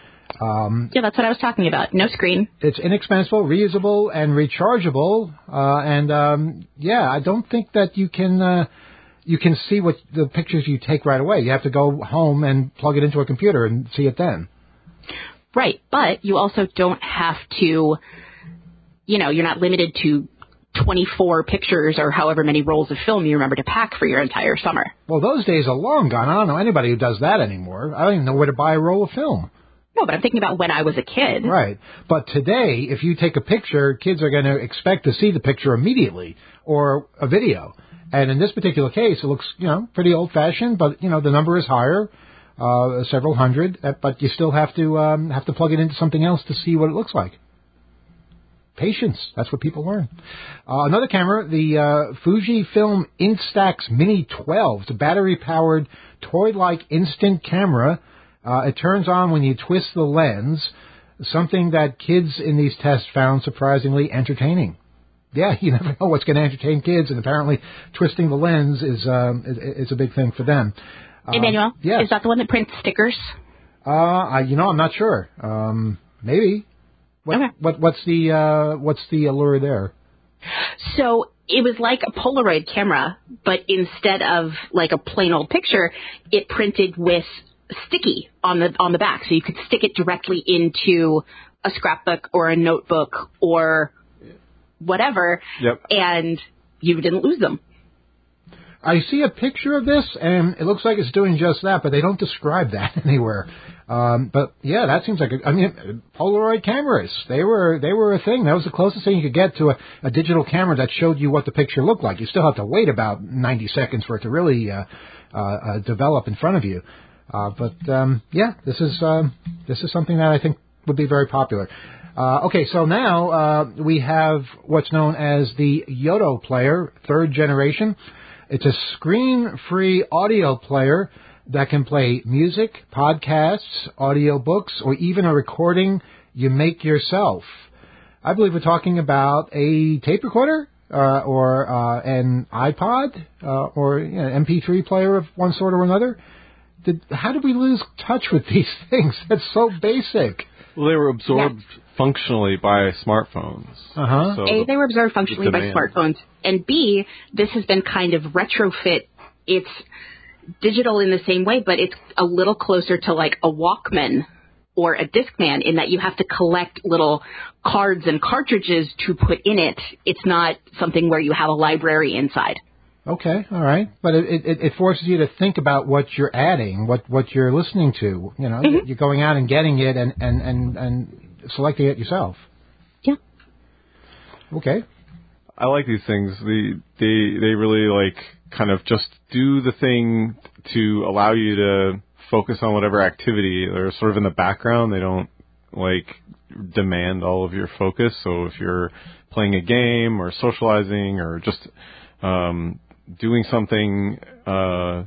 Speaker 3: Um,
Speaker 5: Yeah, that's what I was talking about. No screen.
Speaker 3: it's inexpensive, reusable, and rechargeable. Uh, and um, yeah, I don't think that you can uh, you can see what the pictures you take right away. You have to go home and plug it into a computer and see it then.
Speaker 5: Right, but you also don't have to, you know, you're not limited to twenty-four pictures or however many rolls of film you remember to pack for your entire summer.
Speaker 3: Well, those days are long gone. I don't know anybody who does that anymore. I don't even know where to buy a roll of film.
Speaker 5: No, but I'm thinking about when I was a kid.
Speaker 3: Right. But today, if you take a picture, kids are going to expect to see the picture immediately or a video. And in this particular case, it looks, you know, pretty old-fashioned, but, you know, the number is higher, uh, several hundred, uh, but you still have to um, have to plug it into something else to see what it looks like. Patience. That's what people learn. Uh, another camera, the uh, Fujifilm Instax Mini twelve. It's a battery-powered, toy-like instant camera. Uh, it turns on when you twist the lens, something that kids in these tests found surprisingly entertaining. Yeah, you never know what's going to entertain kids, and apparently twisting the lens is um, is, is a big thing for them.
Speaker 5: Emmanuel,
Speaker 3: Um, yes.
Speaker 5: is that the one that prints stickers?
Speaker 3: Uh, I, you know, I'm not sure. Um, maybe. What,
Speaker 5: Okay.
Speaker 3: what what's the uh, what's the allure there?
Speaker 5: So it was like a Polaroid camera, but instead of like a plain old picture, it printed with sticky on the on the back, so you could stick it directly into a scrapbook or a notebook or whatever,
Speaker 6: Yep.
Speaker 5: and you didn't lose them.
Speaker 3: I see a picture of this, and it looks like it's doing just that, but they don't describe that anywhere. Um, but yeah, that seems like a, I mean, Polaroid cameras. They were they were a thing. That was the closest thing you could get to a, a digital camera that showed you what the picture looked like. You still have to wait about ninety seconds for it to really uh, uh, uh, develop in front of you. Uh, but um, yeah, this is um, this is something that I think would be very popular. Uh, okay, so now uh, we have what's known as the Yoto player, third generation. It's a screen-free audio player that can play music, podcasts, audiobooks, or even a recording you make yourself. I believe we're talking about a tape recorder. uh, or uh, an iPod uh, or you know, an M P three player of one sort or another. Did, how did we lose touch with these things? That's so basic.
Speaker 6: Well, they were absorbed
Speaker 5: yeah.
Speaker 6: functionally by smartphones.
Speaker 3: Uh-huh.
Speaker 6: So
Speaker 5: A,
Speaker 6: the,
Speaker 5: they were absorbed functionally by
Speaker 6: demand.
Speaker 5: smartphones. And B, this has been kind of retrofit. It's digital in the same way, but it's a little closer to like a Walkman or a Discman in that you have to collect little cards and cartridges to put in it. It's not something where you have a library inside.
Speaker 3: Okay, all right. But it, it, it forces you to think about what you're adding, what, what you're listening to. You know,
Speaker 5: Mm-hmm.
Speaker 3: you're going out and getting it and, and, and, and selecting it yourself.
Speaker 5: Yeah.
Speaker 3: Okay.
Speaker 6: I like these things. They, they, they really, like, kind of just do the thing to allow you to focus on whatever activity. They're sort of in the background. They don't, like, demand all of your focus. So if you're playing a game or socializing or just um, doing something uh,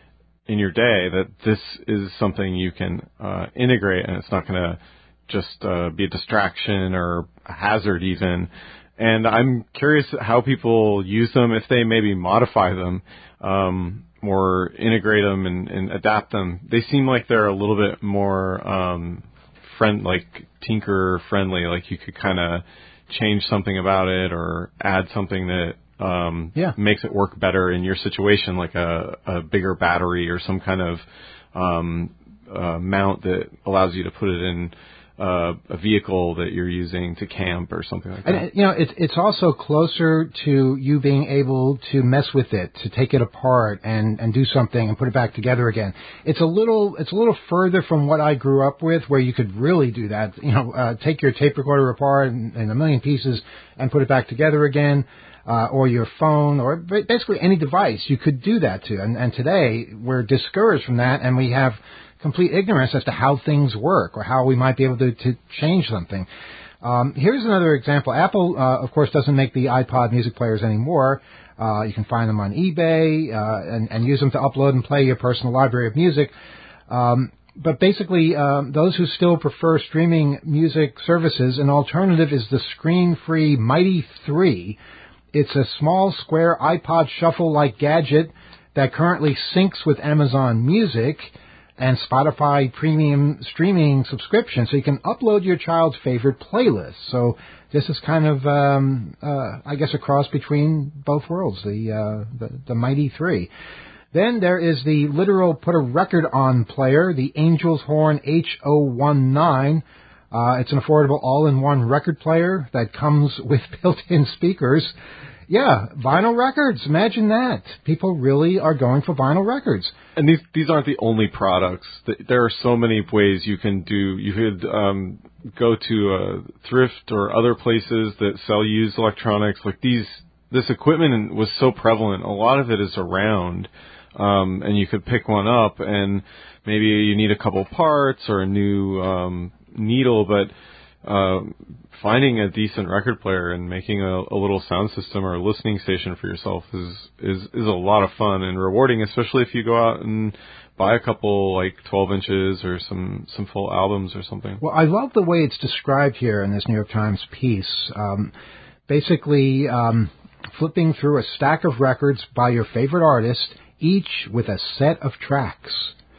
Speaker 6: in your day, that this is something you can uh, integrate, and it's not going to just uh, be a distraction or a hazard even. And I'm curious how people use them, if they maybe modify them um, or integrate them and, and adapt them. They seem like they're a little bit more um, friend, like tinker friendly, like you could kind of change something about it or add something that um,
Speaker 3: yeah.
Speaker 6: makes it work better in your situation, like a, a bigger battery or some kind of um, uh, mount that allows you to put it in Uh, a vehicle that you're using to camp or something like that.
Speaker 3: And, you know, it's it's also closer to you being able to mess with it, to take it apart and, and do something and put it back together again. It's a little it's a little further from what I grew up with, where you could really do that. You know, uh, take your tape recorder apart in, in a million pieces and put it back together again, uh, or your phone, or basically any device you could do that to. And, and today we're discouraged from that, and we have complete ignorance as to how things work or how we might be able to, to change something. Um, here's another example. Apple, uh, of course, doesn't make the iPod music players anymore. Uh, you can find them on eBay uh, and, and use them to upload and play your personal library of music. Um, but basically, um, those who still prefer streaming music services, an alternative is the screen-free Mighty three. It's a small, square iPod Shuffle-like gadget that currently syncs with Amazon Music and Spotify premium streaming subscription, so you can upload your child's favorite playlist. So this is kind of, um, uh, I guess, a cross between both worlds, the, uh, the the Mighty three. Then there is the literal put a record on player, the Angel's Horn H zero one nine. Uh, it's an affordable all-in-one record player that comes with built-in speakers. Yeah, vinyl records. Imagine that. People really are going for vinyl records.
Speaker 6: And these these aren't the only products. There are so many ways you can do. You could um, go to a thrift or other places that sell used electronics. Like these, this equipment was so prevalent. A lot of it is around, um, and you could pick one up, and maybe you need a couple parts or a new um, needle, but Uh, finding a decent record player and making a, a little sound system or a listening station for yourself is, is, is a lot of fun and rewarding, especially if you go out and buy a couple like twelve inches or some, some full albums or something.
Speaker 3: Well, I love the way it's described here in this New York Times piece. Um, basically, um, flipping through a stack of records by your favorite artist, each with a set of tracks.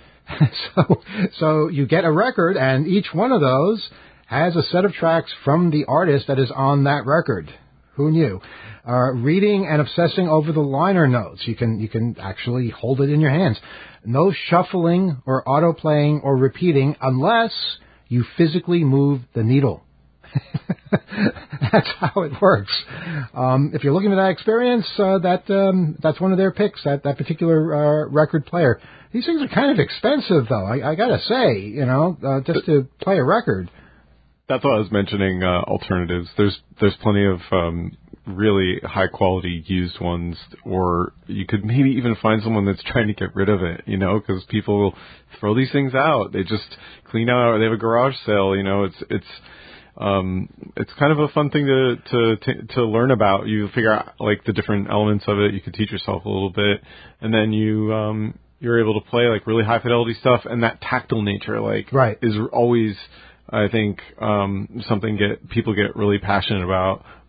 Speaker 3: so, so you get a record, and each one of those has a set of tracks from the artist that is on that record. Who knew? Uh, reading and obsessing over the liner notes. You can you can actually hold it in your hands. No shuffling or auto-playing or repeating unless you physically move the needle. That's how it works. Um, if you're looking for that experience, uh, that um, that's one of their picks, that, that particular uh, record player. These things are kind of expensive, though, I, I got to say, you know, uh, just to play a record.
Speaker 6: That's why I was mentioning uh, alternatives. There's there's plenty of um, really high quality used ones, or you could maybe even find someone that's trying to get rid of it, you know, because people will throw these things out. They just clean out, or they have a garage sale, you know. It's it's um, it's kind of a fun thing to to to, to learn about. You figure out like the different elements of it. You can teach yourself a little bit, and then you um, you're able to play like really high fidelity stuff, and that tactile nature like
Speaker 3: right.
Speaker 6: is always, I think, um, something get people get really passionate about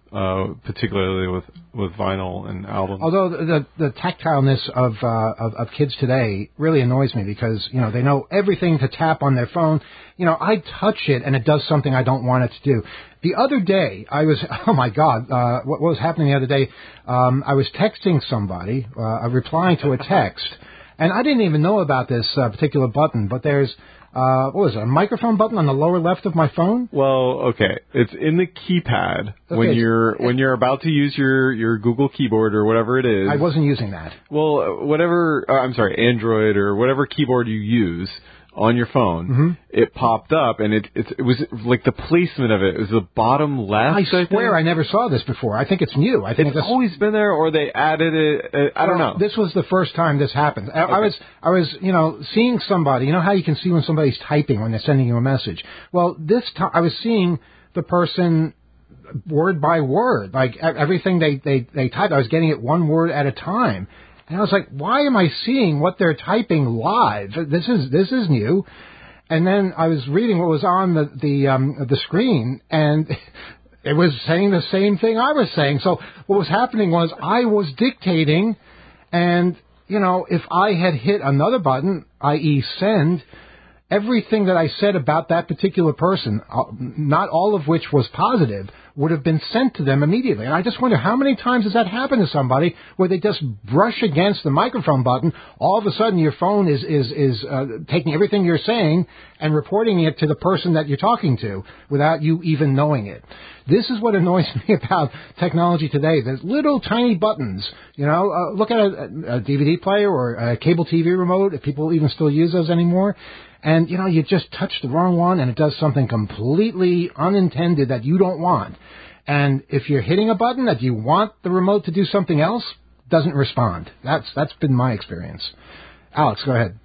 Speaker 6: uh, particularly with, with vinyl and albums.
Speaker 3: Although the the tactileness of, uh, of of kids today really annoys me because, you know, they know everything to tap on their phone. You know, I touch it and it does something I don't want it to do. The other day, I was, oh my God, uh, what, what was happening the other day? Um, I was texting somebody, uh, replying to a text, and I didn't even know about this uh, particular button, but there's, Uh, what was it, a microphone button on the lower left of my phone?
Speaker 6: Well, okay. It's in the keypad okay. when you're when you're about to use your, your Google keyboard or whatever it is.
Speaker 3: I wasn't using that.
Speaker 6: Well, whatever, uh, I'm sorry, Android or whatever keyboard you use on your phone, mm-hmm. it popped up, and it, it it was like the placement of it. It was the bottom left.
Speaker 3: I swear I, I never saw this before. I think it's new. I think
Speaker 6: it's
Speaker 3: this,
Speaker 6: always been there, or they added it. Uh, I don't
Speaker 3: well,
Speaker 6: know.
Speaker 3: This was the first time this happened. I, okay. I was I was you know seeing somebody. You know how you can see when somebody's typing when they're sending you a message. Well, this time I was seeing the person word by word, like everything they they they typed. I was getting it one word at a time. And I was like, why am I seeing what they're typing live? This is this is new. And then I was reading what was on the the um, the screen, and it was saying the same thing I was saying. So what was happening was I was dictating, and you know, if I had hit another button, that is, send, everything that I said about that particular person, not all of which was positive, would have been sent to them immediately. And I just wonder how many times has that happened to somebody where they just brush against the microphone button, all of a sudden your phone is is is uh, taking everything you're saying and reporting it to the person that you're talking to without you even knowing it. This is what annoys me about technology today. There's little tiny buttons. You know, uh, look at a, a D V D player or a cable T V remote, if people even still use those anymore. And, you know, you just touch the wrong one and it does something completely unintended that you don't want. And if you're hitting a button that you want the remote to do something else, it doesn't respond. That's that's been my experience. Alex, go ahead.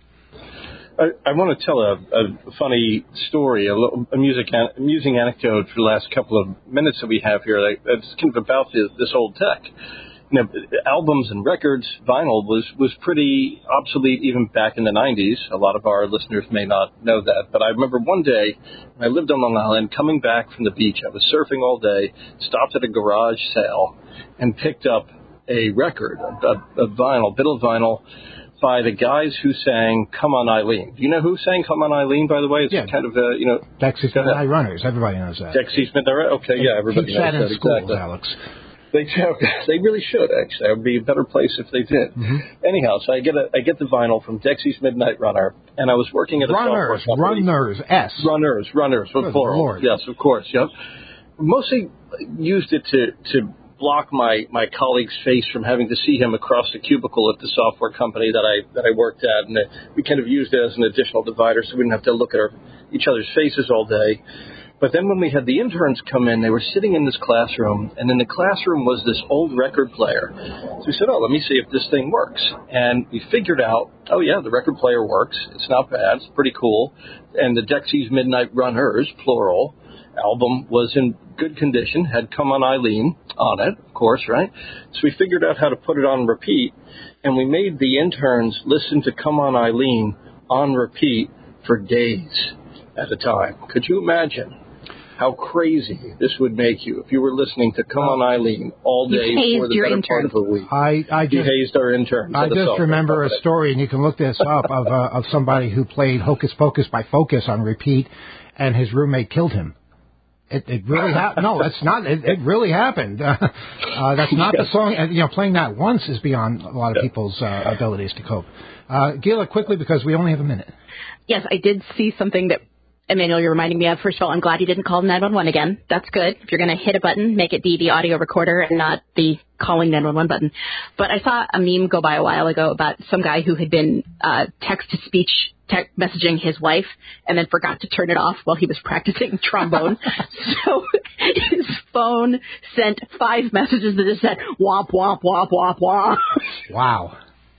Speaker 4: I, I want to tell a, a funny story, a little amusing, amusing anecdote for the last couple of minutes that we have here. That's kind of about this, this old tech. You know, albums and records, vinyl was, was pretty obsolete even back in the nineties. A lot of our listeners may not know that. But I remember one day when I lived on Long Island, coming back from the beach. I was surfing all day, stopped at a garage sale, and picked up a record, a, a vinyl, bit of vinyl, by the guys who sang Come On Eileen. Do you know who sang Come On Eileen, by the way? It's
Speaker 3: yeah.
Speaker 4: kind of a, you know...
Speaker 3: Dexys Midnight Runners. Everybody knows that.
Speaker 4: Dexys Midnight Runners? Okay, yeah, everybody knows that.
Speaker 3: Keep that in schools,
Speaker 4: exactly.
Speaker 3: Alex.
Speaker 4: They they really should, actually. It would be a better place if they did. Mm-hmm. Anyhow, so I get a I get the vinyl from Dexys Midnight Runner, and I was working at a
Speaker 3: Runners,
Speaker 4: software company.
Speaker 3: Runners, S.
Speaker 4: Runners, Runners, with plural.
Speaker 3: Lord.
Speaker 4: Yes, of course, yep. Mostly used it to, to block my, my colleague's face from having to see him across the cubicle at the software company that I that I worked at, and we kind of used it as an additional divider so we didn't have to look at our, each other's faces all day. But then when we had the interns come in, they were sitting in this classroom, and in the classroom was this old record player. So we said, oh, let me see if this thing works. And we figured out, oh, yeah, the record player works. It's not bad. It's pretty cool. And the Dexys Midnight Runners, plural, album was in good condition, had Come On Eileen on it, of course, right? So we figured out how to put it on repeat, and we made the interns listen to Come On Eileen on repeat for days at a time. Could you imagine how crazy this would make you if you were listening to Come On Eileen all day for the better part of a week?
Speaker 3: I, I just,
Speaker 4: you hazed our interns.
Speaker 3: I just remember a story, and you can look this up, of uh, of somebody who played Hocus Pocus by Focus on repeat, and his roommate killed him. It, it really happened. No, that's not. It, it really happened. Uh, uh, that's not yes. the song. And, you know, playing that once is beyond a lot of yeah. people's uh, abilities to cope. Uh, Gila, quickly, because we only have a minute.
Speaker 5: Yes, I did see something that, Emmanuel, you're reminding me of. First of all, I'm glad you didn't call nine one one again. That's good. If you're going to hit a button, make it be the audio recorder and not the calling nine one one button. But I saw a meme go by a while ago about some guy who had been uh, text-to-speech te- messaging his wife and then forgot to turn it off while he was practicing trombone. So his phone sent five messages that just said, womp, womp, womp, womp, womp.
Speaker 3: Wow.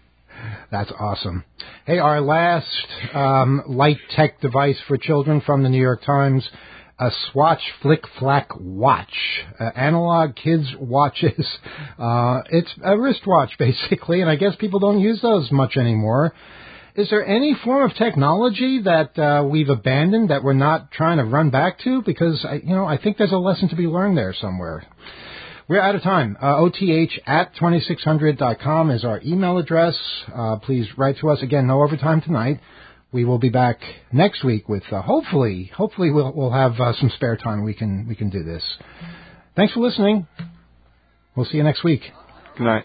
Speaker 3: That's awesome. Hey, our last um, light tech device for children from the New York Times, a Swatch Flick Flack watch. Uh, analog kids' watches. Uh, it's a wristwatch, basically, and I guess people don't use those much anymore. Is there any form of technology that uh, we've abandoned that we're not trying to run back to? Because, I, you know, I think there's a lesson to be learned there somewhere. We're out of time. Uh, O T H at twenty-six hundred dot com is our email address. Uh, please write to us. Again, no overtime tonight. We will be back next week with, uh, hopefully, hopefully we'll, we'll have uh, some spare time. We can, we can do this. Thanks for listening. We'll see you next week.
Speaker 6: Good night.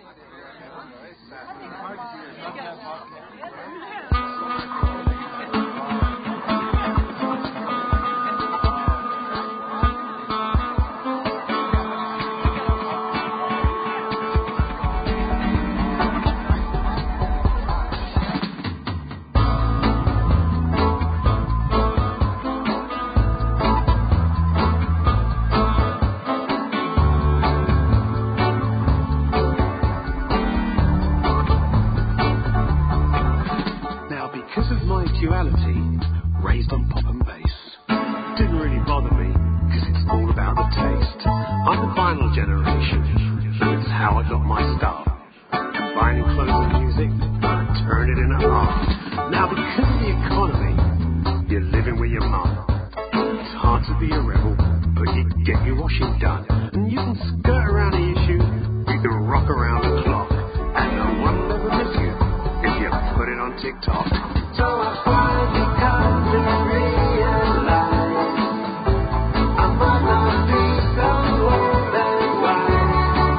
Speaker 9: Raised on pop and bass. Didn't really bother me, cause it's all about the taste. I'm the vinyl generation, it's how I got my start. Combining clothes and music, I turned it into art. Now because of the economy, you're living with your mum. It's hard to be a rebel, but you get your washing done. And you can skirt around the issue, you can rock around the clock. And no one will ever miss you if you put it on TikTok. So I finally come to realize I might not be so old and wise.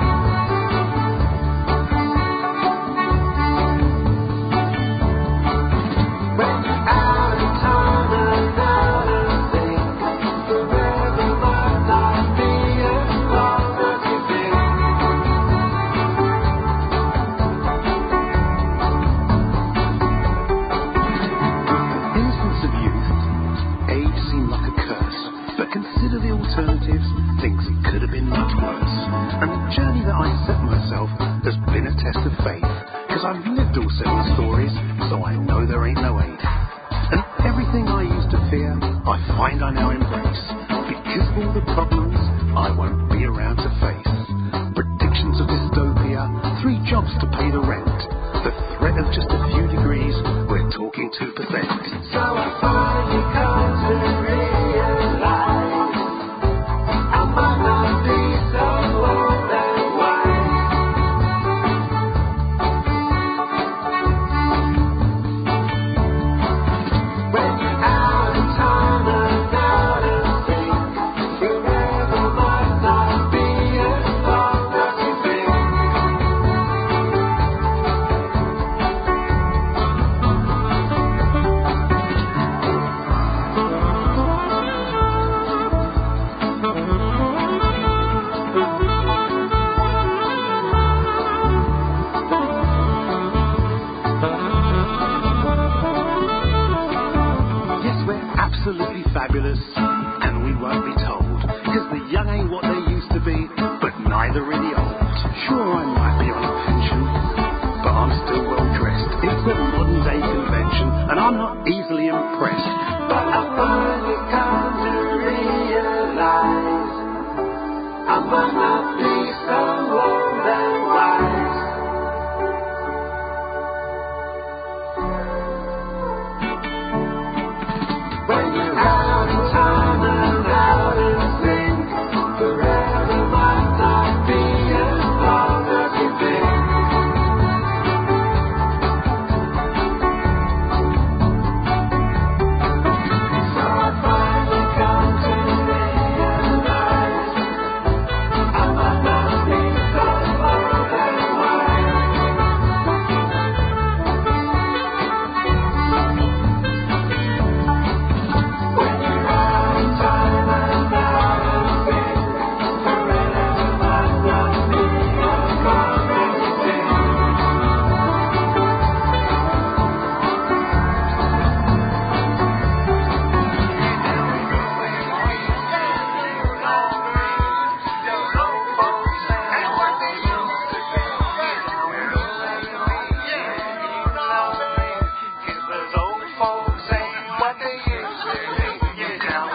Speaker 9: When you're out of time and out of sync, forever might not be as long as you think. Consider the alternatives, things it could have been much worse. And the journey that I set myself has been a test of faith, cause I've lived all seven stories, so I know there ain't no aid. And everything I used to fear, I find I now embrace. Because of all the problems I won't be around to face. Predictions of dystopia, three jobs to pay the rent. The threat of just a few degrees, we're talking two percent. So I finally come to realize absolutely fabulous, and we won't be told, cause the young ain't what they used to be, but neither are the old. Sure, I might be on a pension, but I'm still well dressed. It's a modern day convention, and I'm not easily impressed. But I finally come to realize I might not be so old and wise.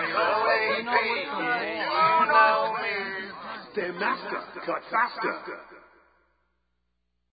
Speaker 9: Master, cut faster.